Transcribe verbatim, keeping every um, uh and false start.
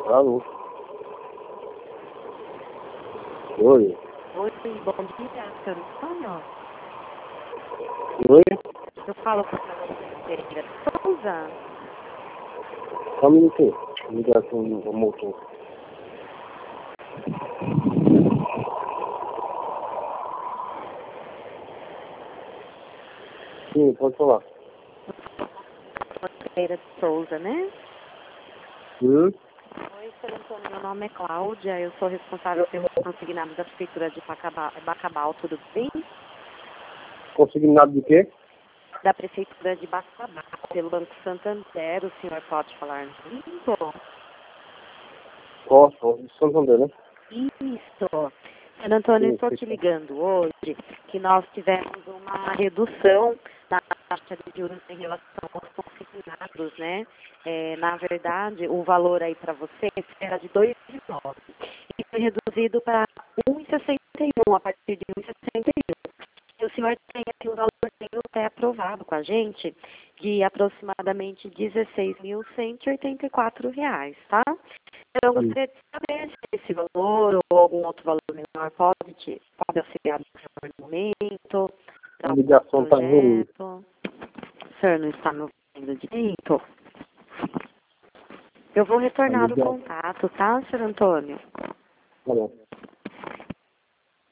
Alô? Oi? Oi, bom dia, senhor Antônio. Oi? Eu falo com a senhora Pereira Souza. Só um minutinho. Ligação no motor. Sim, pode falar. Pereira Souza, né? Hum? Oi, senhor Antônio, meu nome é Cláudia, eu sou responsável pelo consignado da Prefeitura de Bacabal, Bacabal, tudo bem? Consignado de quê? Da Prefeitura de Bacabal, pelo Banco Santander, o senhor pode falar comigo? Posso, Santander, né? Isso. Senhor Antônio, eu Sim, estou sim. te ligando hoje que nós tivemos uma redução da taxa de juros em relação aos consignados, né? É, na verdade, o valor aí para você era de dois vírgula nove e foi reduzido para um vírgula sessenta e um, a partir de um vírgula sessenta e um. E o senhor tem aqui um valor até aprovado com a gente de aproximadamente dezesseis mil cento e oitenta e quatro reais, tá? Então, eu Hum. gostaria de saber se esse valor ou algum outro valor menor pode, te, pode auxiliar no senhor no momento, para A algum ligação tá ruim. projeto. O senhor não está me ouvindo direito? Eu vou A retornar o ligação. contato, tá, senhor Antônio? Tá bom.